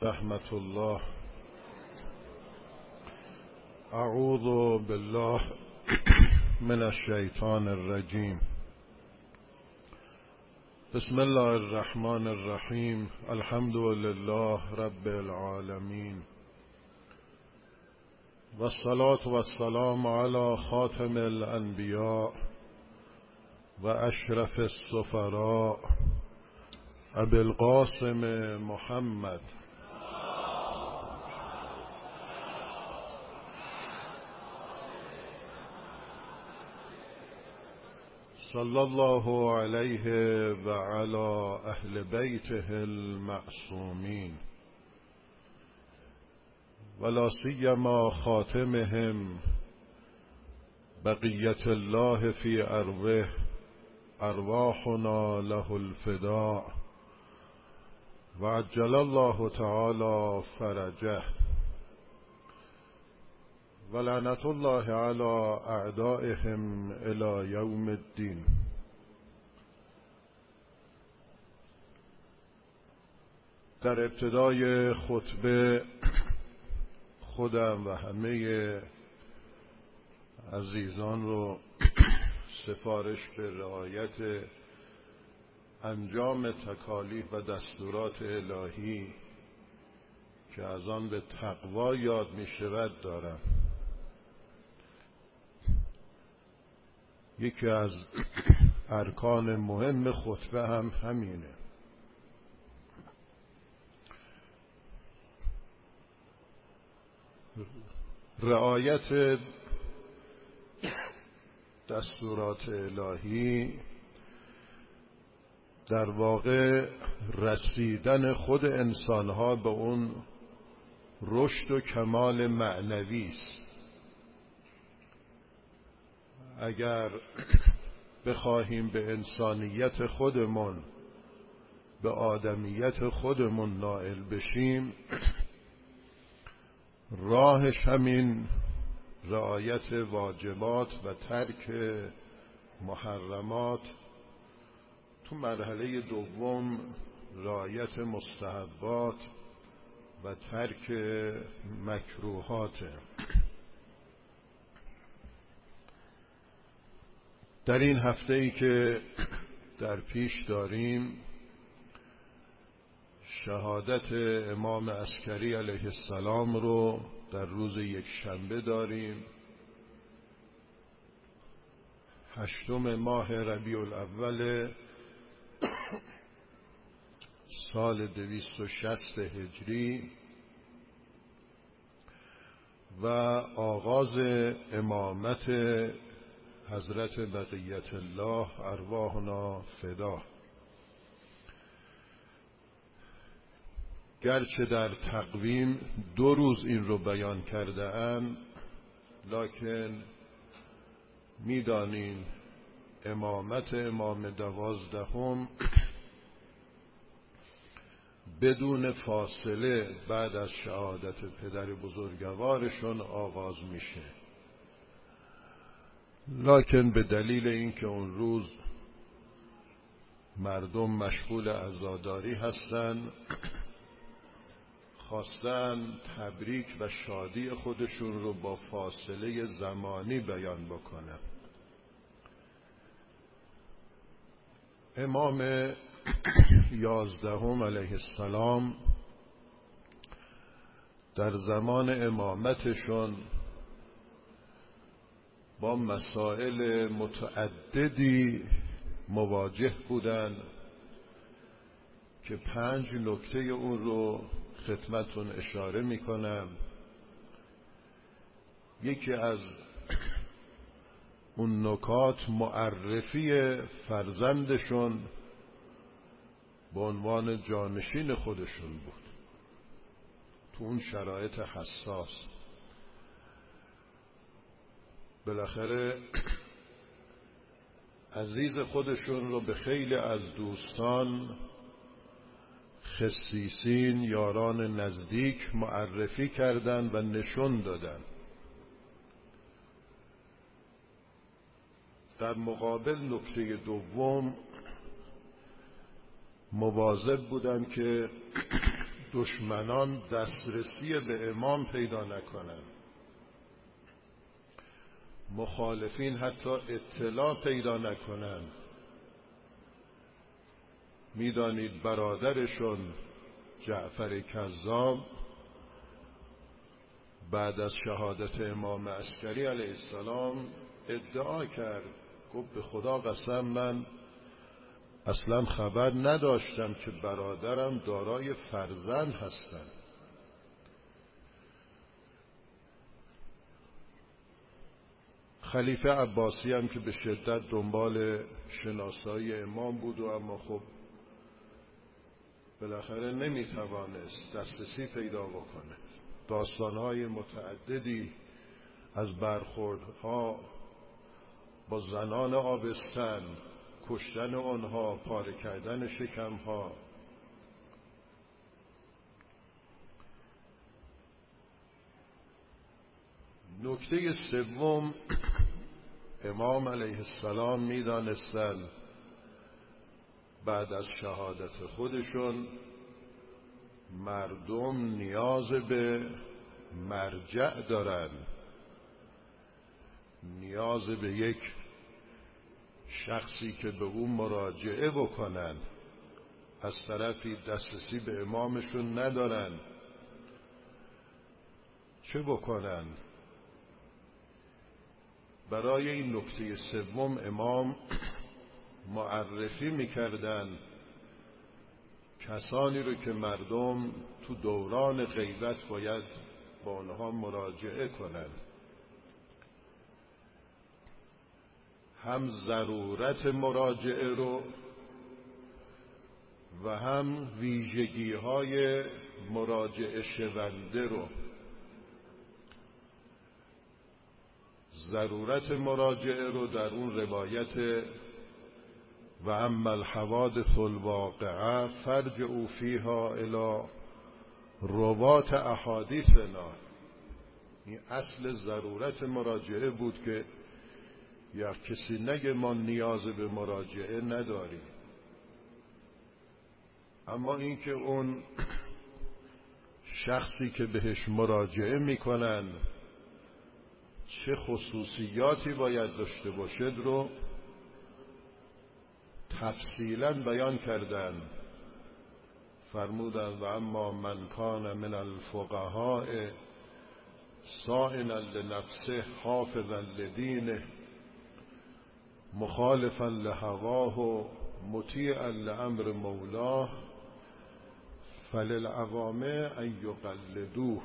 رحمة الله. اعوذ بالله من الشیطان الرجیم. بسم الله الرحمن الرحیم. الحمد لله رب العالمین والصلاة والسلام على خاتم الانبیاء و اشرف السفراء ابی القاسم محمد صلی الله علیه و علی اهل بیته المعصومین ولا سیما خاتمهم بقیة الله فی ارضه ارواحنا له الفداء و عجل الله تعالی فرجه و لعنت الله علی اعدائهم الی یوم الدین. در ابتدای خطبه خودم و همه عزیزان رو سفارش به رعایت انجام تکالیف و دستورات الهی که از آن به تقوا یاد می شود دارم. یکی از ارکان مهم خطبه هم همینه. رعایت دستورات الهی در واقع رسیدن خود انسانها به اون رشد و کمال معنوی است. اگر بخواهیم به انسانیت خودمون، به آدمیت خودمون نائل بشیم، راهش همین رعایت واجبات و ترک محرمات، تو مرحله دوم رعایت مستحبات و ترک مکروهات. در این هفته‌ای که در پیش داریم شهادت امام عسکری علیه السلام رو در روز یکشنبه داریم، 8 ماه ربیع الاول سال 260 هجری و آغاز امامت حضرت بقیت الله ارواحنا فدا. گرچه در تقویم 2 روز این رو بیان کرده اند، لکن میدانین امامت امام 12 بدون فاصله بعد از شهادت پدر بزرگوارشون آغاز میشه، لکن به دلیل اینکه اون روز مردم مشغول عزاداری هستند خواستن تبریک و شادی خودشون رو با فاصله زمانی بیان بکنن. امام 11 علیه السلام در زمان امامتشون با مسائل متعددی مواجه بودند که 5 نکته اون رو خدمتون اشاره میکنم. یکی از اون نکات معرفی فرزندشون به عنوان جانشین خودشون بود تو اون شرایط حساس. بالاخره عزیز خودشون رو به خیلی از دوستان، خصیصین، یاران نزدیک معرفی کردند و نشون دادن. در مقابل نکته دوم مواظب بودن که دشمنان دسترسی به امام پیدا نکنند، مخالفین حتی اطلاع پیدا نکنند. میدانید برادرشون جعفر کذاب بعد از شهادت امام عسکری علیه السلام ادعا کرد، گفت به خدا قسم من اصلا خبر نداشتم که برادرم دارای فرزند هستند. خلیفه عباسی هم که به شدت دنبال شناسایی امام بود و اما خب بالاخره نمیتوانست دسترسی پیدا بکنه. داستانهای متعددی از برخوردها با زنان آبستن، کشتن آنها، پاره کردن شکمها. نکته سوم، امام علیه السلام می‌دانستند بعد از شهادت خودشون مردم نیاز به مرجع دارن، نیاز به یک شخصی که به اون مراجعه بکنن. از طرفی دسترسی به امامشون ندارن، چه بکنن؟ برای این نکته سوم امام معرفی میکردن کسانی رو که مردم تو دوران غیبت باید با آنها مراجعه کنند. هم ضرورت مراجعه رو و هم ویژگی‌های مراجعه شونده رو. ضرورت مراجعه رو در اون روایت و اما الحوادث الواقعه فرجعوا فیها الی روات احادیثنا. این اصل ضرورت مراجعه بود که یا کسی نگه ما نیاز به مراجعه نداریم، اما اینکه اون شخصی که بهش مراجعه میکنن چه خصوصیاتی باید داشته باشد رو تفصیلا بیان کردن. فرمودن و اما من کان من الفقهاء صائنا لنفسه حافظا لدینه مخالفا لهواه مطیعا لامر مولاه فللعوام ان یقلدوه.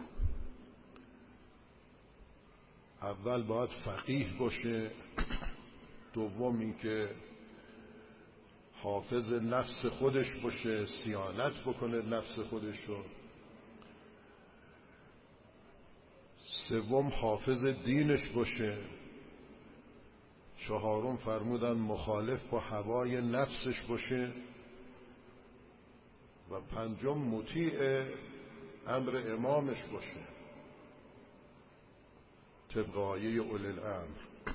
اول باید فقیه باشه، دوم اینکه حافظ نفس خودش باشه، صیانت بکنه نفس خودشو، سوم حافظ دینش باشه، چهارم فرمودن مخالف با هوای نفسش باشه و پنجم مطیع امر امامش باشه طبق آیه اولی الامر.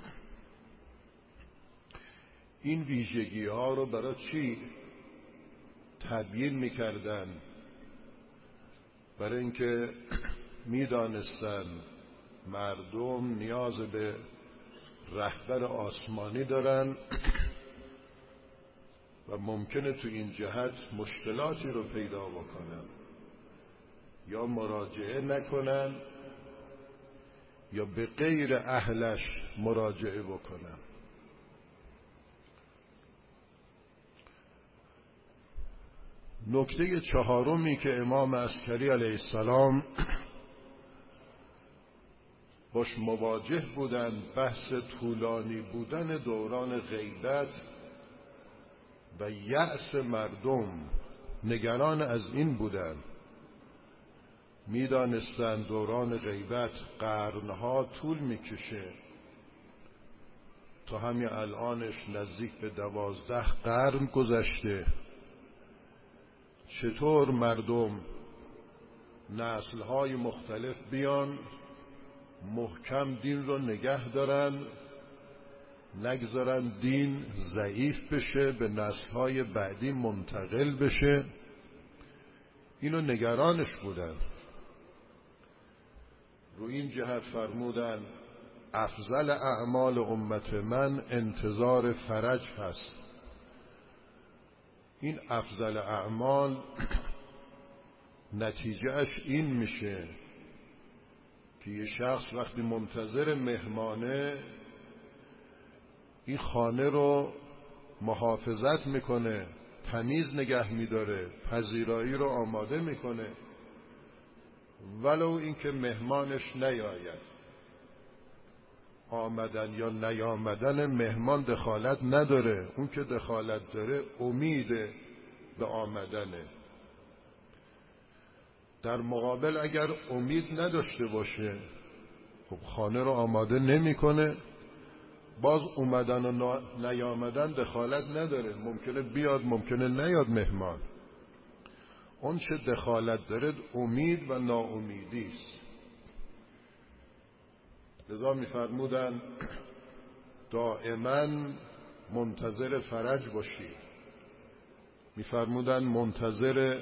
این ویژگی ها رو برای چی تبیین میکردن؟ برای اینکه میدانستن مردم نیاز به رهبر آسمانی دارن و ممکنه تو این جهت مشکلاتی رو پیدا بکنن، یا مراجعه نکنن یا به غیر اهلش مراجعه بکنن. نکته چهارمی که امام عسکری علیه السلام باش مواجه بودند بحث طولانی بودن دوران غیبت و یأس مردم. نگران از این بودند، میدانستند دوران غیبت قرنها طول میکشه، تا همین الانش نزدیک به 12 قرن گذشته. چطور مردم نسل‌های مختلف بیان محکم دین رو نگه دارن، نگذارن دین ضعیف بشه، به نسل‌های بعدی منتقل بشه؟ اینو نگرانش بودن. رو این جهت فرمودن افضل اعمال امت من انتظار فرج هست. این افضل اعمال نتیجهش این میشه که یه شخص وقتی منتظر مهمانه این خانه رو محافظت میکنه، تمیز نگه میداره، پذیرایی رو آماده میکنه، ولو اینکه مهمانش نیاید. آمدن یا نیامدن مهمان دخالت نداره، اون که دخالت داره امید به آمدنه. در مقابل اگر امید نداشته باشه خب خانه رو آماده نمیکنه، باز اومدن و نیامدن دخالت نداره، ممکنه بیاد ممکنه نیاد مهمان. اون چه دخالت داره امید و ناامیدی است. لذا می‌فرمودن دائما منتظر فرج باشید. می‌فرمودن منتظر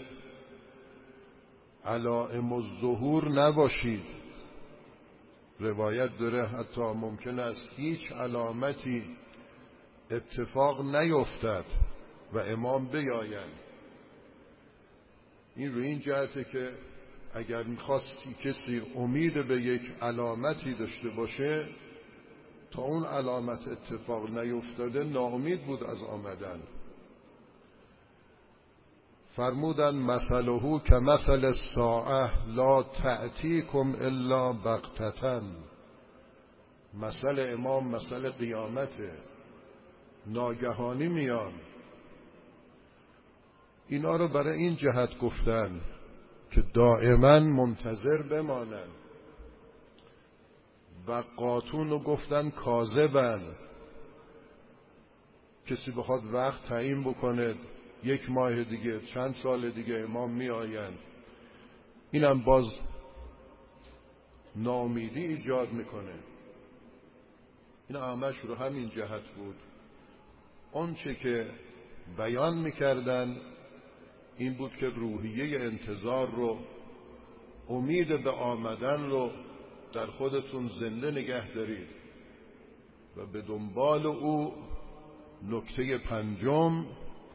علائم الظهور نباشید. روایت داره حتی ممکن است هیچ علامتی اتفاق نیفتد و امام بیاید. این رو این جهته که اگر میخواستی کسی امید به یک علامتی داشته باشه تا اون علامت اتفاق نیفتاده ناامید بود از آمدن. فرمودن مثله که مثل الساعه لا تأتیکم الا بغتة. مثل امام مثل قیامته، ناگهانی میان. اینا رو برای این جهت گفتن که دائما منتظر بمانن. وقاتون رو گفتن کاذبن. کسی بخواد وقت تعیین بکنه 1 ماه دیگه، چند سال دیگه امام می آیند، اینم باز ناامیدی ایجاد میکنه. این همش رو همین جهت بود. اون چه که بیان میکردن این بود که روحیه انتظار رو، امید به آمدن رو در خودتون زنده نگه دارید و به دنبال او نکته 5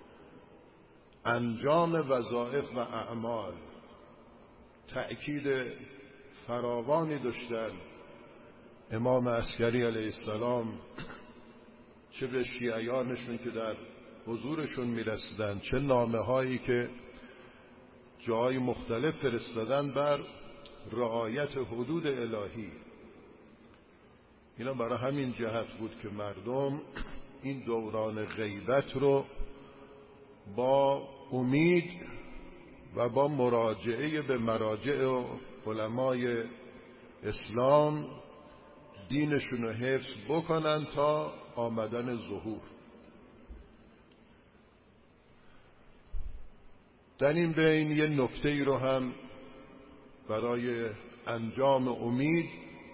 انجام وظایف و اعمال. تأکید فراوانی داشتن امام عسکری علیه السلام، چه به شیعیانشون که در حضورشون میرسیدن، چه نامه هایی که جای مختلف فرستادن بر رعایت حدود الهی. اینا برای همین جهت بود که مردم این دوران غیبت رو با امید و با مراجعه به مراجع و علمای اسلام دینشون رو حفظ بکنن تا آمدن ظهور. در این بین یه نکته‌ای رو هم برای انجام امید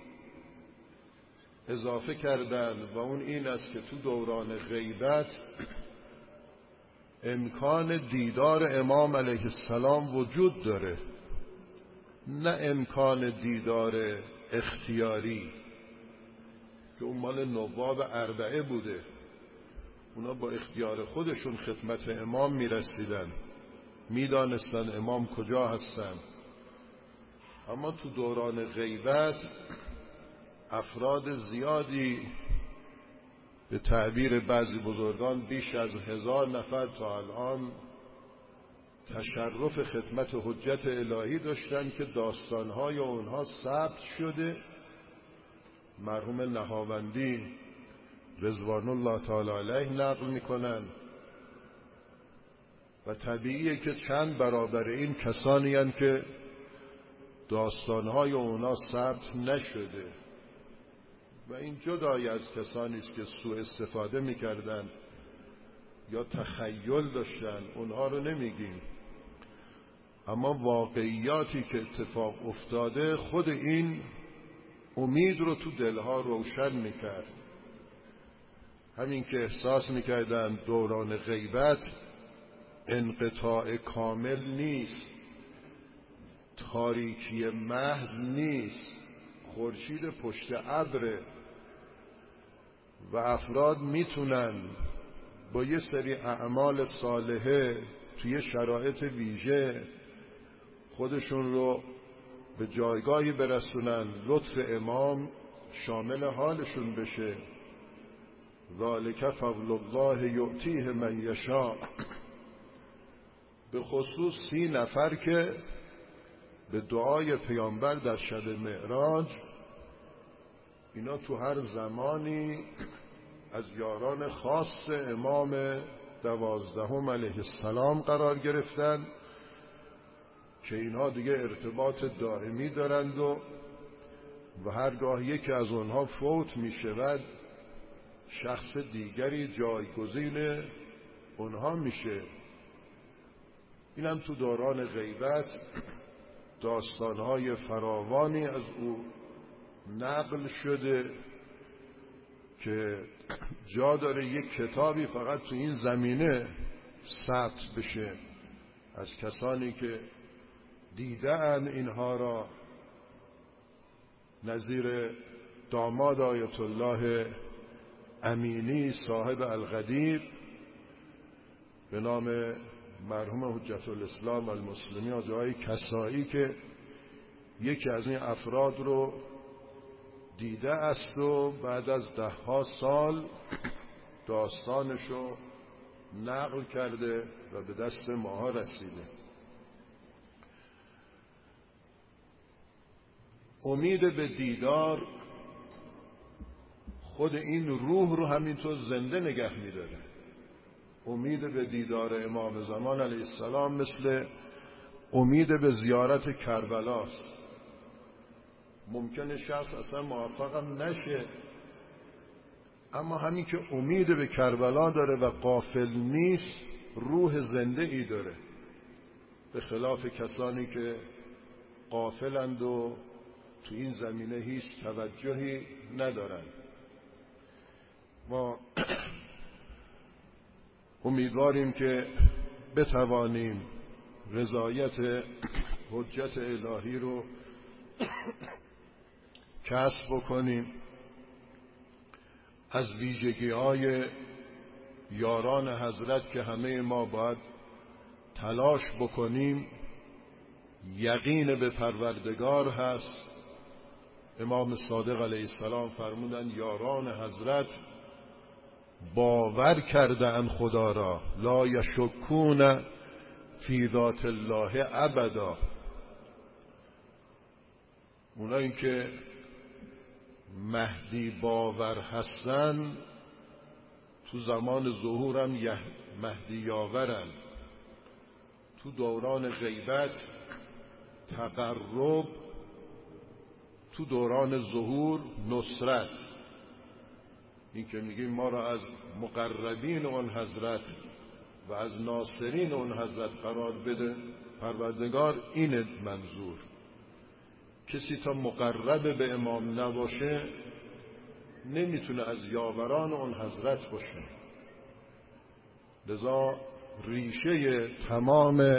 اضافه کردن و اون این است که تو دوران غیبت امکان دیدار امام علیه السلام وجود داره، نه امکان دیدار اختیاری که اون مال نواب 4 بوده. اونا با اختیار خودشون خدمت امام میرسیدن، میدانستن امام کجا هستن. اما تو دوران غیبت افراد زیادی، به تعبیر بعضی بزرگان بیش از 1000 نفر تا الان، تشرف خدمت حجت الهی داشتن که داستانهای اونها ثبت شده. مرحوم نهاوندی رضوان الله تعالی علیه نقل میکنن و طبیعیه که چند برابر این کسانی هستند که داستانهای اونها ثبت نشده و این جدای از کسانی است که سوء استفاده میکردن یا تخیل داشتن، اونها رو نمیگیم. اما واقعیاتی که اتفاق افتاده خود این امید رو تو دلها روشن میکرد. همین که احساس میکردن دوران غیبت انقطاع کامل نیست، تاریکی محض نیست، خورشید پشت ابره و افراد میتونن با یه سری اعمال صالحه توی شرایط ویژه خودشون رو به جایگاهی برسونن لطف امام شامل حالشون بشه. ذالک فضل الله یؤتیه من یشاء. به خصوص 30 نفر که به دعای پیامبر در شب معراج، اینا تو هر زمانی از یاران خاص امام 12 علیه السلام قرار گرفتن که اینها دیگه ارتباط دائمی دارند و هرگاه یکی از اونها فوت می شود شخص دیگری جایگزین اونها میشه. اینم تو دوران غیبت داستانهای فراوانی از او نقل شده که جا داره یک کتابی فقط تو این زمینه ثبت بشه از کسانی که دیدن اینها را، نظیر داماد آیت الله امینی صاحب القدیر به نام مرحوم حجت الاسلام المسلمین آقای کسایی که یکی از این افراد رو دیده است و بعد از 10 سال داستانشو نقل کرده و به دست ماها رسیده. امید به دیدار خود این روح رو همینطور زنده نگه می‌داره. امید به دیدار امام زمان علیه السلام مثل امید به زیارت کربلاست. ممکنه شخص اصلا موفقم نشه، اما همین که امید به کربلا داره و غافل نیست روح زنده ای داره، به خلاف کسانی که غافلند و تو این زمینه هیچ توجهی ندارن. ما امیدواریم که بتوانیم رضایت حجت الهی رو کسب بکنیم. از ویژگی‌های یاران حضرت که همه ما باید تلاش بکنیم یقین به پروردگار هست. امام صادق علیه السلام فرمودند یاران حضرت باور کردند خدا را، لا یشکون فی ذات الله ابدا. اونایی که مهدی باور هستن تو زمان ظهورم مهدی یاورن، تو دوران غیبت تقرب، تو دوران ظهور نصرت. این که میگیم ما را از مقربین اون حضرت و از ناصرین اون حضرت قرار بده پروردگار، این منظور. کسی تا مقرب به امام نباشه نمیتونه از یاوران اون حضرت باشه. لذا ریشه تمام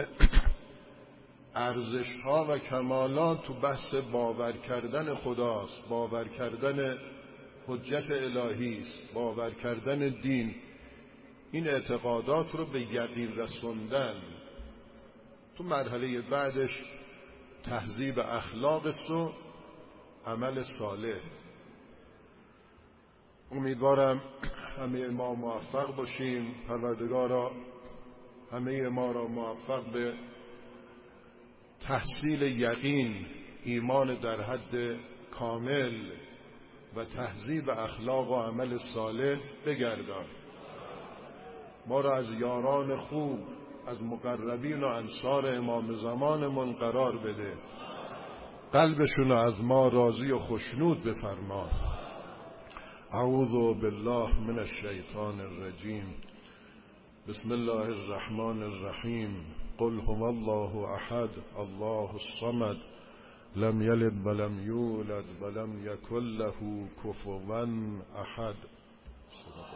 ارزش ها و کمالات تو بحث باور کردن خداست، باور کردن حجت الهی است، باور کردن دین. این اعتقادات رو به یقین رسوندن. تو مرحله بعدش تهذیب اخلاق است و عمل صالح. امیدوارم همه ما موفق باشیم. پروردگارا همه ما را موفق به تحصیل یقین، ایمان در حد کامل و تهذیب اخلاق و عمل صالح بگردان. ما را از یاران خوب، از مقربین و انصار امام زمانمون قرار بده. قلبشون از ما راضی و خوشنود بفرما. اعوذ بالله من الشیطان الرجیم. بسم الله الرحمن الرحیم. قل هو الله احد الله الصمد لم یلد ولم یولد ولم یکن له کفوا احد.